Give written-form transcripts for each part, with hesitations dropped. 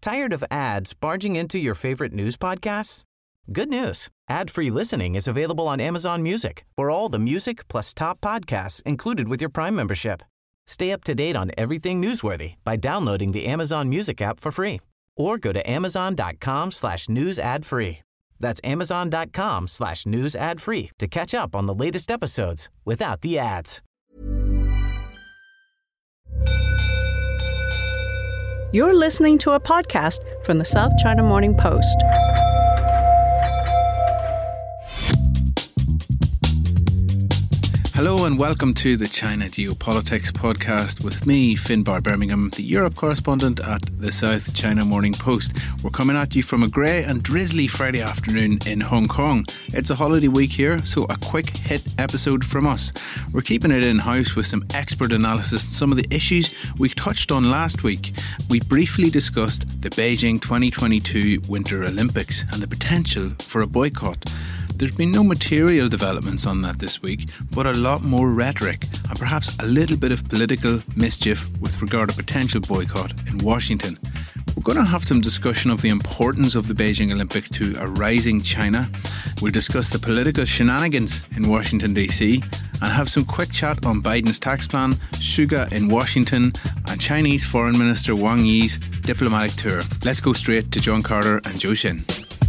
Tired of ads barging into your favorite news podcasts? Good news. Ad-free listening is available on Amazon Music for all the music plus top podcasts included with your Prime membership. Stay up to date on everything newsworthy by downloading the Amazon Music app for free or go to amazon.com/news ad free. That's amazon.com/news ad free to catch up on the latest episodes without the ads. You're listening to a podcast from the South China Morning Post. Hello and welcome to the China Geopolitics podcast with me, Finbar Birmingham, the Europe correspondent at the South China Morning Post. We're coming at you from a grey and drizzly Friday afternoon in Hong Kong. It's a holiday week here, so a quick hit episode from us. We're keeping it in-house with some expert analysis on some of the issues we touched on last week. We briefly discussed the Beijing 2022 Winter Olympics and the potential for a boycott. There's been no material developments on that this week, but a lot more rhetoric and perhaps a little bit of political mischief with regard to potential boycott in Washington. We're going to have some discussion of the importance of the Beijing Olympics to a rising China. We'll discuss the political shenanigans in Washington DC and have some quick chat on Biden's tax plan, Suga in Washington and Chinese Foreign Minister Wang Yi's diplomatic tour. Let's go straight to John Carter and Zhou Xin.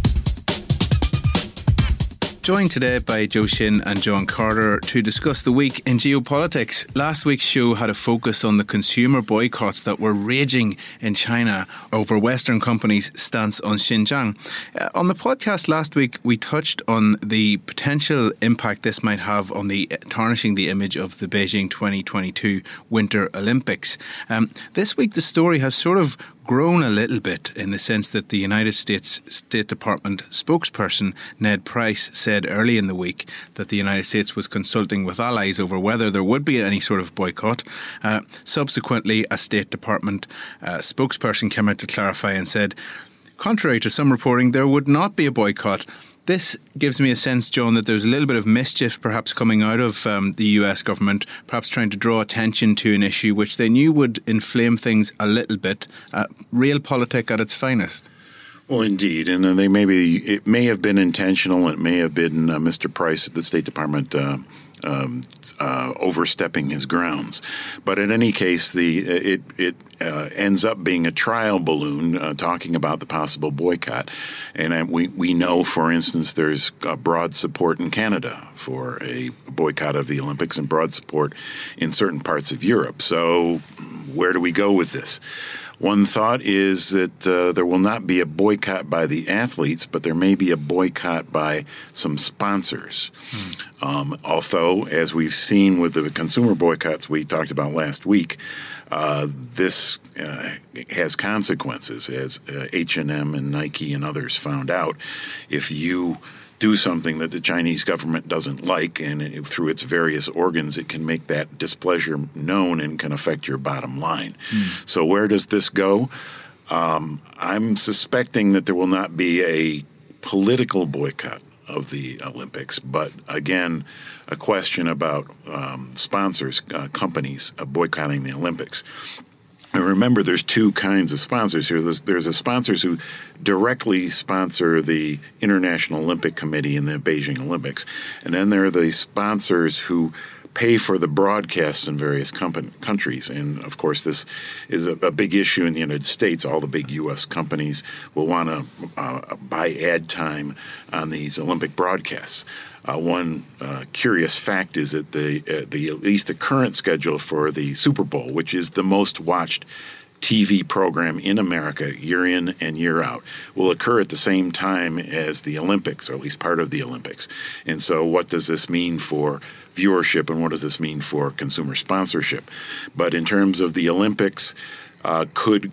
Joined today by Zhou Xin and John Carter to discuss the week in geopolitics. Last week's show had a focus on the consumer boycotts that were raging in China over Western companies' stance on Xinjiang. On the podcast last week, we touched on the potential impact this might have on the tarnishing the image of the Beijing 2022 Winter Olympics. This week, the story has sort of grown a little bit in the sense that the United States State Department spokesperson Ned Price said early in the week that the United States was consulting with allies over whether there would be any sort of boycott. Subsequently, a State Department spokesperson came out to clarify and said, contrary to some reporting, there would not be a boycott. This gives me a sense, John, that there's a little bit of mischief perhaps coming out of the US government, perhaps trying to draw attention to an issue which they knew would inflame things a little bit. Realpolitik at its finest. Well, indeed, and it may have been intentional. It may have been Mr. Price at the State Department overstepping his grounds. But in any case, it ends up being a trial balloon talking about the possible boycott. And we know, for instance, there's broad support in Canada for a boycott of the Olympics and broad support in certain parts of Europe. So where do we go with this? One thought is that there will not be a boycott by the athletes, but there may be a boycott by some sponsors. Although, as we've seen with the consumer boycotts we talked about last week, this has consequences, as H&M and Nike and others found out. If you do something that the Chinese government doesn't like, and through its various organs, it can make that displeasure known and can affect your bottom line. So where does this go? I'm suspecting that there will not be a political boycott of the Olympics, but again, a question about sponsors, companies boycotting the Olympics. And remember, there's two kinds of sponsors here. There's the sponsors who directly sponsor the International Olympic Committee in the Beijing Olympics. And then there are the sponsors who pay for the broadcasts in various countries. And, of course, this is a big issue in the United States. All the big U.S. companies will want to buy ad time on these Olympic broadcasts. One curious fact is that at least the current schedule for the Super Bowl, which is the most watched TV program in America year in and year out, will occur at the same time as the Olympics, or at least part of the Olympics. And so what does this mean for viewership, and what does this mean for consumer sponsorship? But in terms of the Olympics, could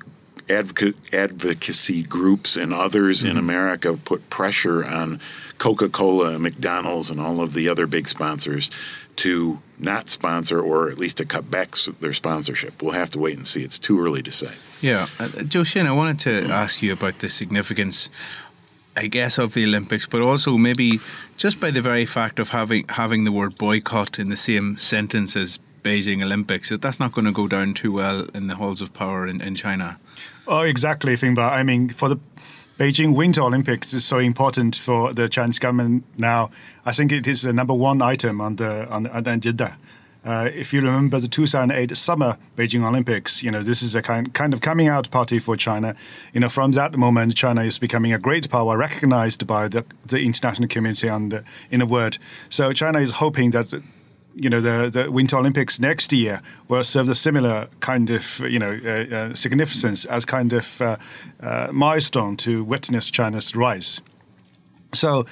advocacy groups and others in America put pressure on Coca-Cola and McDonald's and all of the other big sponsors to not sponsor, or at least to cut back their sponsorship? We'll have to wait and see. It's too early to say. Yeah. Zhou Xin, I wanted to ask you about the significance, I guess, of the Olympics, but also maybe just by the very fact of having the word boycott in the same sentence as Beijing Olympics, that's not going to go down too well in the halls of power in China. Oh, exactly, Finbar. I mean, for the Beijing Winter Olympics is so important for the Chinese government now. I think it is the number one item on the agenda. If you remember the 2008 Summer Beijing Olympics, this is a kind of coming out party for China. From that moment, China is becoming a great power, recognized by the international community. And in a word, so China is hoping that the Winter Olympics next year will serve the similar kind of significance as kind of milestone to witness China's rise. So.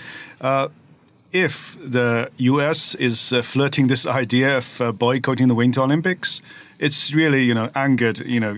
If the U.S. is flirting this idea of boycotting the Winter Olympics, it's really, angered,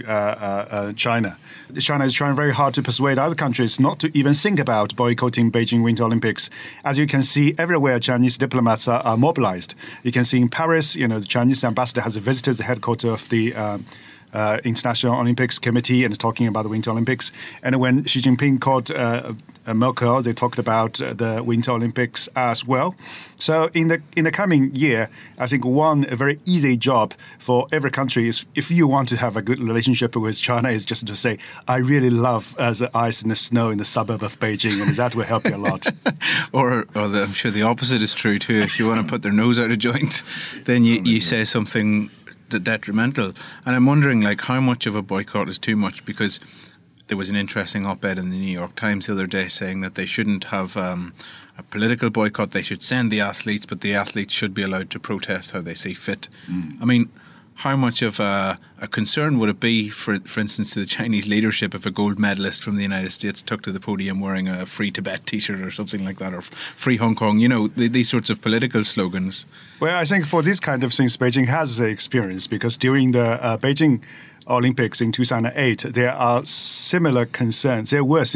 China. China is trying very hard to persuade other countries not to even think about boycotting Beijing Winter Olympics. As you can see, everywhere Chinese diplomats are mobilized. You can see in Paris, the Chinese ambassador has visited the headquarters of the International Olympics Committee and is talking about the Winter Olympics. And when Xi Jinping called Merkel, they talked about the Winter Olympics as well. So in the coming year, I think a very easy job for every country is, if you want to have a good relationship with China, is just to say, I really love the ice and the snow in the suburb of Beijing, and that will help you a lot. or I'm sure the opposite is true too. If you want to put their nose out of joint, then you say something detrimental. And I'm wondering, how much of a boycott is too much? Because there was an interesting op-ed in the New York Times the other day saying that they shouldn't have a political boycott. They should send the athletes, but the athletes should be allowed to protest how they see fit. I mean, how much of a concern would it be, for instance, to the Chinese leadership if a gold medalist from the United States took to the podium wearing a Free Tibet T-shirt or something like that, or Free Hong Kong, these sorts of political slogans? Well, I think for these kind of things, Beijing has experience, because during the Beijing Olympics in 2008, there were similar concerns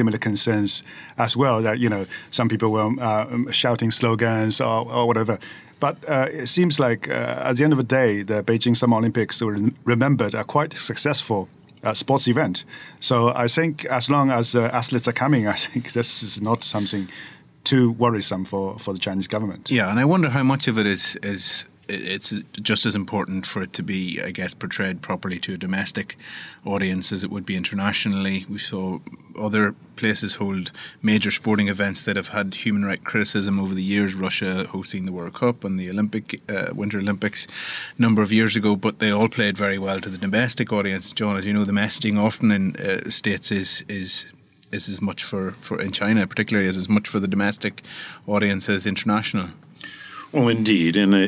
as well, that, some people were shouting slogans or whatever. But it seems like at the end of the day, the Beijing Summer Olympics were remembered a quite successful sports event. So I think as long as athletes are coming, I think this is not something too worrisome for the Chinese government. Yeah, and I wonder how much of it is it's just as important for it to be, I guess, portrayed properly to a domestic audience as it would be internationally. We saw other places hold major sporting events that have had human rights criticism over the years. Russia hosting the World Cup and the Winter Olympics a number of years ago, but they all played very well to the domestic audience. John, as you know, the messaging often in states is as much for in China particularly as much for the domestic audience as international. Well, indeed, and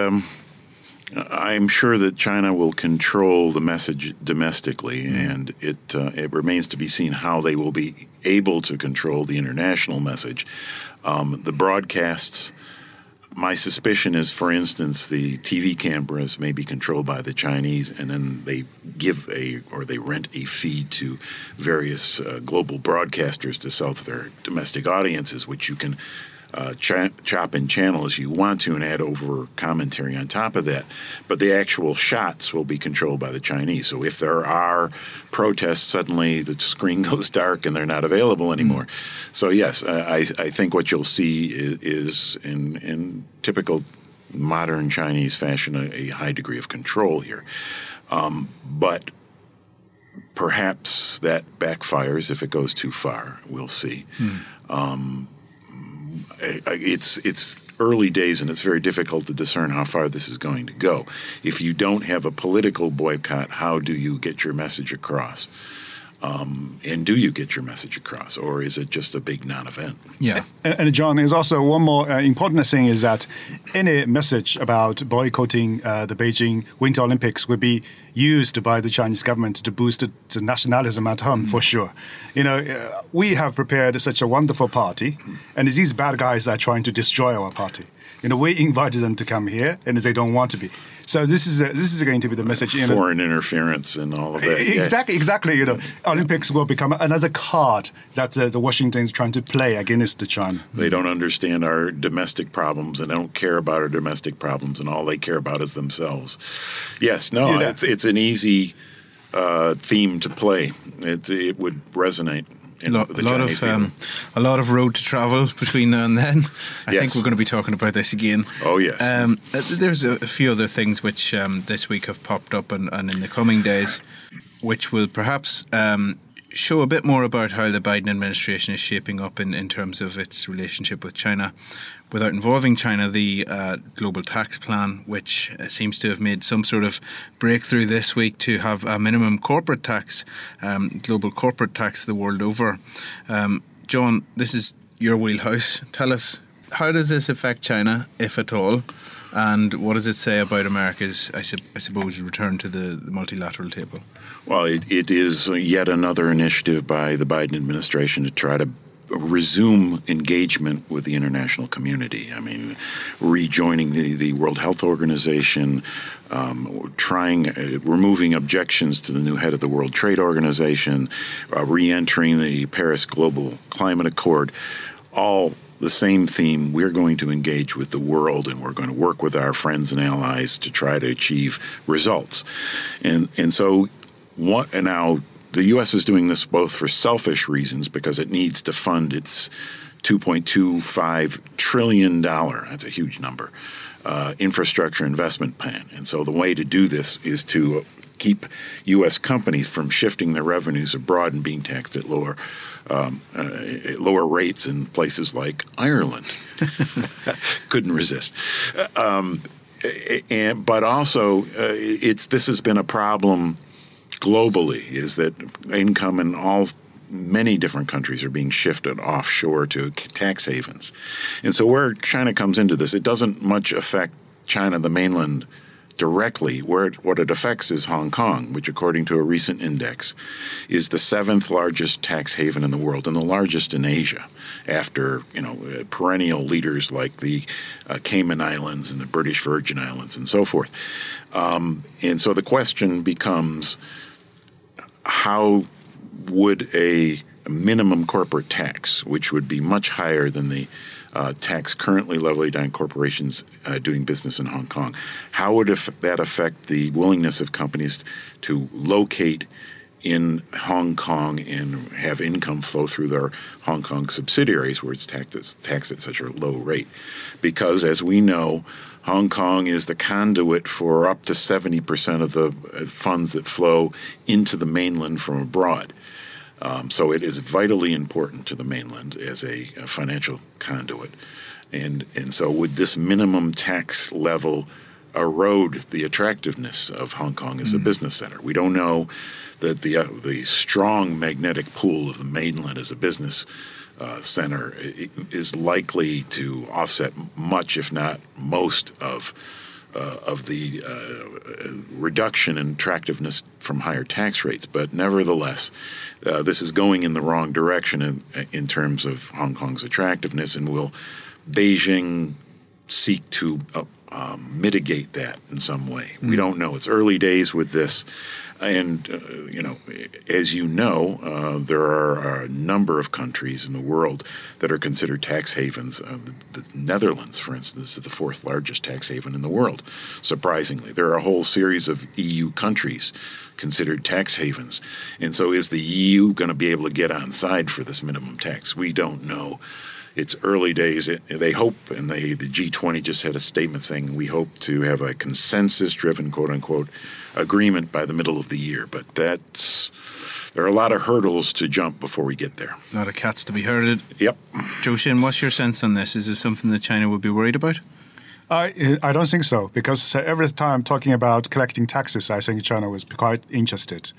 I'm sure that China will control the message domestically, and it remains to be seen how they will be able to control the international message. The broadcasts, my suspicion is, for instance, the TV cameras may be controlled by the Chinese, and then they they rent a feed to various global broadcasters to sell to their domestic audiences, which you can chop and channel as you want to and add over commentary on top of that. But the actual shots will be controlled by the Chinese. So if there are protests, suddenly the screen goes dark and they're not available anymore. So yes, I think what you'll see is in typical modern Chinese fashion a high degree of control here. But perhaps that backfires if it goes too far. We'll see. It's early days, and it's very difficult to discern how far this is going to go. If you don't have a political boycott, how do you get your message across? And do you get your message across, or is it just a big non-event? Yeah. And John, there's also one more important thing is that any message about boycotting the Beijing Winter Olympics would be used by the Chinese government to boost the nationalism at home, for sure. We have prepared such a wonderful party, and these bad guys are trying to destroy our party. We invited them to come here, and they don't want to be. So this is going to be the message. Foreign interference and all of that. Exactly. Olympics will become another card that the Washington is trying to play against China. They don't understand our domestic problems, and they don't care about our domestic problems, and all they care about is themselves. Yes, no, it's an easy theme to play. It would resonate. A lot of road to travel between now and then. I think we're going to be talking about this again. Oh, yes. There's a few other things which this week have popped up and in the coming days, which will perhaps show a bit more about how the Biden administration is shaping up in terms of its relationship with China. Without involving China, the global tax plan, which seems to have made some sort of breakthrough this week to have a minimum corporate tax, global corporate tax the world over. John, this is your wheelhouse. Tell us, how does this affect China, if at all? And what does it say about America's, I suppose, return to the multilateral table? Well, it is yet another initiative by the Biden administration to try to resume engagement with the international community. I mean, rejoining the World Health Organization, removing objections to the new head of the World Trade Organization, re-entering the Paris Global Climate Accord, all the same theme. We're going to engage with the world, and we're going to work with our friends and allies to try to achieve results. And so now the U.S. is doing this both for selfish reasons, because it needs to fund its $2.25 trillion, that's a huge number, infrastructure investment plan. And so the way to do this is to keep U.S. companies from shifting their revenues abroad and being taxed at lower rates in places like Ireland. Couldn't resist. But also, this has been a problem globally, is that income in many different countries are being shifted offshore to tax havens. And so where China comes into this, it doesn't much affect China, the mainland, directly. What it affects is Hong Kong, which, according to a recent index, is the 7th largest tax haven in the world and the largest in Asia, after perennial leaders like the Cayman Islands and the British Virgin Islands and so forth. And so the question becomes, how would a minimum corporate tax, which would be much higher than the tax currently levied on corporations doing business in Hong Kong, how would that affect the willingness of companies to locate in Hong Kong and have income flow through their Hong Kong subsidiaries, where it's taxed at such a low rate? Because, as we know, Hong Kong is the conduit for up to 70% of the funds that flow into the mainland from abroad. So it is vitally important to the mainland as a financial conduit. And so would this minimum tax level erode the attractiveness of Hong Kong as a business center? We don't know that the strong magnetic pull of the mainland as a business center is likely to offset much, if not most, of the reduction in attractiveness from higher tax rates. But nevertheless, this is going in the wrong direction in terms of Hong Kong's attractiveness, and will Beijing seek to mitigate that in some way? We don't know. It's early days with this. And, as you know, there are a number of countries in the world that are considered tax havens. The Netherlands, for instance, is the 4th largest tax haven in the world, surprisingly. There are a whole series of EU countries considered tax havens. And so is the EU going to be able to get on side for this minimum tax? We don't know. It's early days. They hope, and the G20 just had a statement saying, we hope to have a consensus-driven, quote-unquote, agreement by the middle of the year. But there are a lot of hurdles to jump before we get there. A lot of cats to be herded. Yep. Zhou, what's your sense on this? Is this something that China would be worried about? I don't think so, because every time talking about collecting taxes, I think China was quite interested.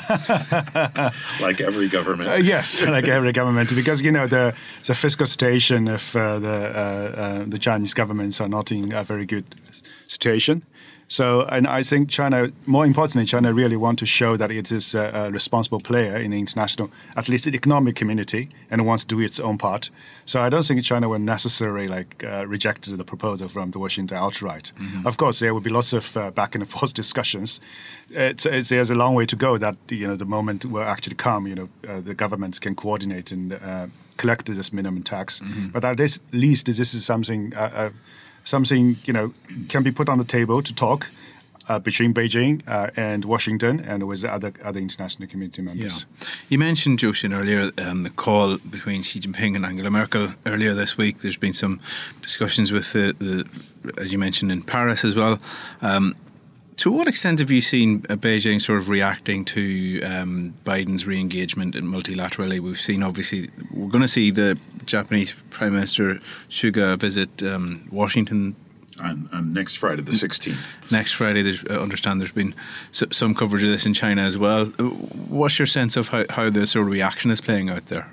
Like every government. Yes, like every government, because the fiscal situation of the Chinese governments are not in a very good situation. So, and I think China, more importantly, China really want to show that it is a responsible player in the international, at least the economic community, and wants to do its own part. So I don't think China will necessarily reject the proposal from the Washington outright. Mm-hmm. Of course, there will be lots of back and forth discussions. There's a long way to go that the moment will actually come. The governments can coordinate and collect this minimum tax. Mm-hmm. But at least this is something can be put on the table to talk between Beijing and Washington and with other international community members. Yeah. You mentioned, Zhou, earlier the call between Xi Jinping and Angela Merkel earlier this week. There's been some discussions with the as you mentioned, in Paris as well. To what extent have you seen Beijing sort of reacting to Biden's re-engagement multilaterally? We've seen, obviously, we're going to see the Japanese Prime Minister Suga visit Washington on next Friday, the 16th. Next Friday, I understand there's been some coverage of this in China as well. What's your sense of how the sort of reaction is playing out there?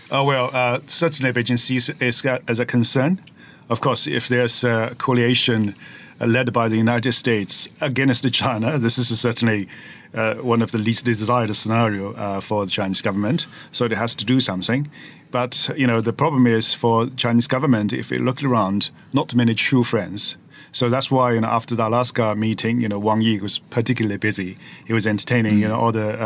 Certainly Beijing sees it as a concern. Of course, if there's a coalition led by the United States against China, this is certainly one of the least desired scenario for the Chinese government. So it has to do something. But, the problem is for the Chinese government, if it looked around, not many true friends. So that's why, after the Alaska meeting, Wang Yi was particularly busy. He was entertaining, all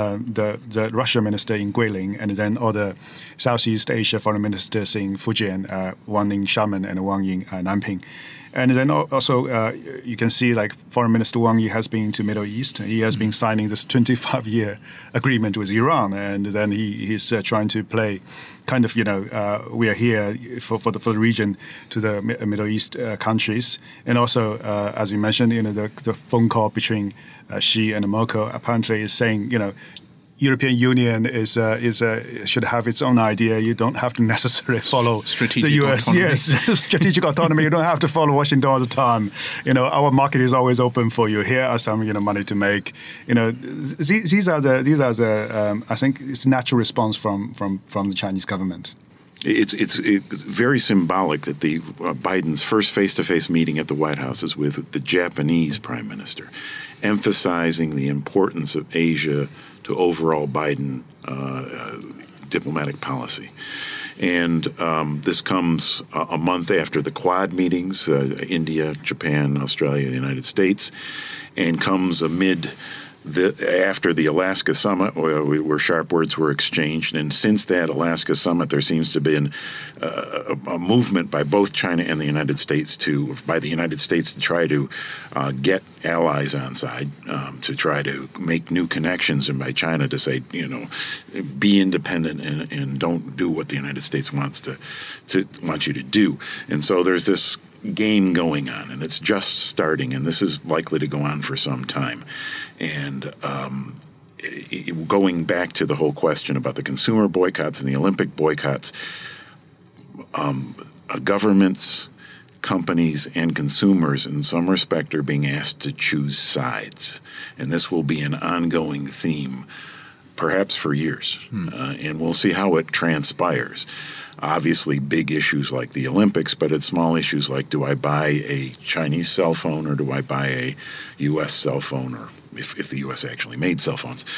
the Russian minister in Guilin, and then all the Southeast Asia foreign ministers in Fujian, one in Xiamen and one in Nanping. And then also you can see like Foreign Minister Wang Yi has been to Middle East. He has been signing this 25-year agreement with Iran, and then he's trying to play kind of, we are here for the region to the Middle East countries. And also, as you mentioned, the phone call between Xi and Merkel apparently is saying, European Union should have its own idea. You don't have to necessarily follow strategic the US. Autonomy. Yes, strategic autonomy. You don't have to follow Washington all the time. Our market is always open for you. Here are some money to make. These are the I think it's a natural response from the Chinese government. It's very symbolic that the Biden's first face-to-face meeting at the White House is with the Japanese Prime Minister, emphasizing the importance of Asia to overall Biden diplomatic policy. And this comes a month after the Quad meetings, India, Japan, Australia, the United States, and comes after the Alaska summit, where sharp words were exchanged. And since that Alaska summit, there seems to be a movement by both China and the United States to try to get allies on side, to try to make new connections, and by China to say, be independent and don't do what the United States wants you to do. And so there's this game going on, and it's just starting, and this is likely to go on for some time. And going back to the whole question about the consumer boycotts and the Olympic boycotts, governments, companies, and consumers in some respect are being asked to choose sides. And this will be an ongoing theme, perhaps for years, and we'll see how it transpires. Obviously, big issues like the Olympics, but it's small issues like, do I buy a Chinese cell phone or do I buy a U.S. cell phone, or if the U.S. actually made cell phones.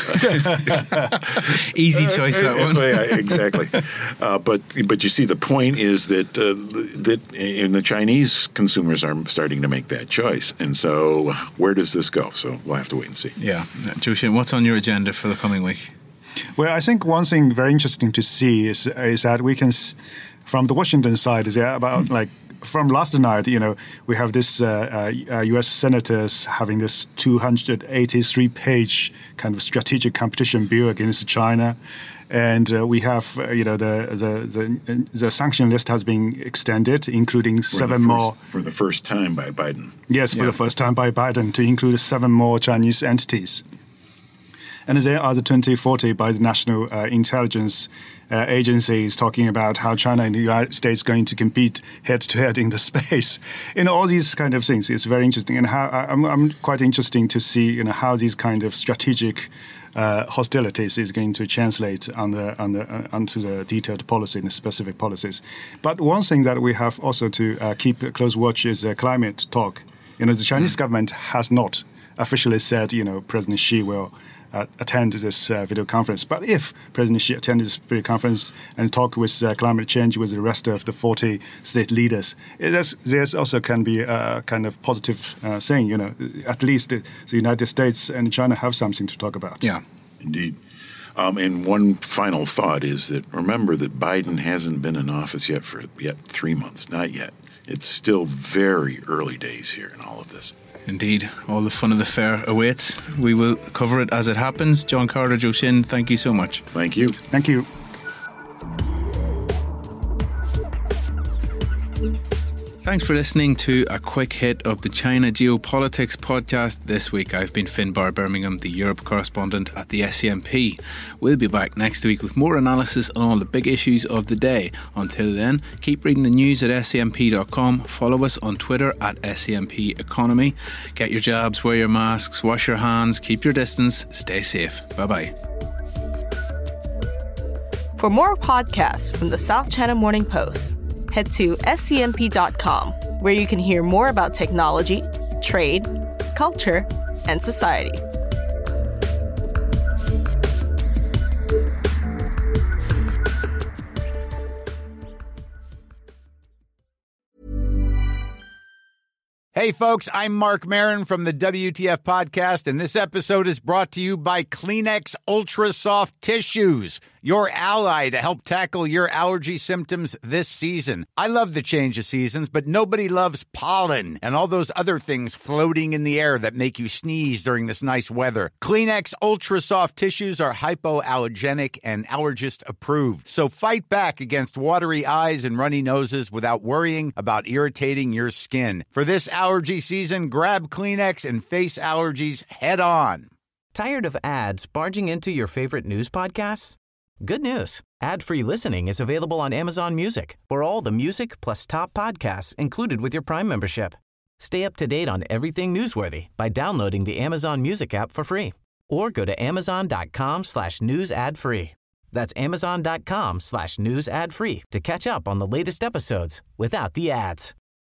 Easy choice, that one. Yeah, exactly. But you see, the point is that the Chinese consumers are starting to make that choice. And so where does this go? So we'll have to wait and see. Yeah. Zhou Xin, what's on your agenda for the coming week? Well, I think one thing very interesting to see is that we can, from the Washington side, is about from last night, we have this U.S. senators having this 283-page kind of strategic competition bill against China. And we have, the sanction list has been extended, including seven more. For the first time by Biden. Yes, for the first time by Biden, to include 7 more Chinese entities. And there are the 2040 by the National Intelligence Agencies talking about how China and the United States going to compete head-to-head in the space. All these kind of things. It's very interesting. And how I'm quite interesting to see how these kind of strategic hostilities is going to translate onto the detailed policy and the specific policies. But one thing that we have also to keep a close watch is climate talk. The Chinese government has not officially said, President Xi will attend this video conference. But if President Xi attended this video conference and talk with climate change with the rest of the 40 state leaders, there's also can be a kind of positive thing. At least the United States and China have something to talk about. Yeah, indeed. And one final thought is that remember that Biden hasn't been in office yet for 3 months. Not yet. It's still very early days here in all of this. Indeed. All the fun of the fair awaits. We will cover it as it happens. John Carter, Zhou Xin, thank you so much. Thank you. Thank you. Thanks for listening to a quick hit of the China Geopolitics podcast this week. I've been Finbar Birmingham, the Europe correspondent at the SCMP. We'll be back next week with more analysis on all the big issues of the day. Until then, keep reading the news at scmp.com. Follow us on Twitter at SCMP Economy. Get your jabs, wear your masks, wash your hands, keep your distance, stay safe. Bye-bye. For more podcasts from the South China Morning Post, head to scmp.com, where you can hear more about technology, trade, culture, and society. Hey folks, I'm Mark Maron from the WTF Podcast, and this episode is brought to you by Kleenex Ultra Soft Tissues, your ally to help tackle your allergy symptoms this season. I love the change of seasons, but nobody loves pollen and all those other things floating in the air that make you sneeze during this nice weather. Kleenex Ultra Soft Tissues are hypoallergenic and allergist approved, so fight back against watery eyes and runny noses without worrying about irritating your skin. For this allergy season, grab Kleenex and face allergies head on. Tired of ads barging into your favorite news podcasts? Good news. Ad-free listening is available on Amazon Music for all the music plus top podcasts included with your Prime membership. Stay up to date on everything newsworthy by downloading the Amazon Music app for free or go to amazon.com/news ad free. That's amazon.com/news ad free to catch up on the latest episodes without the ads.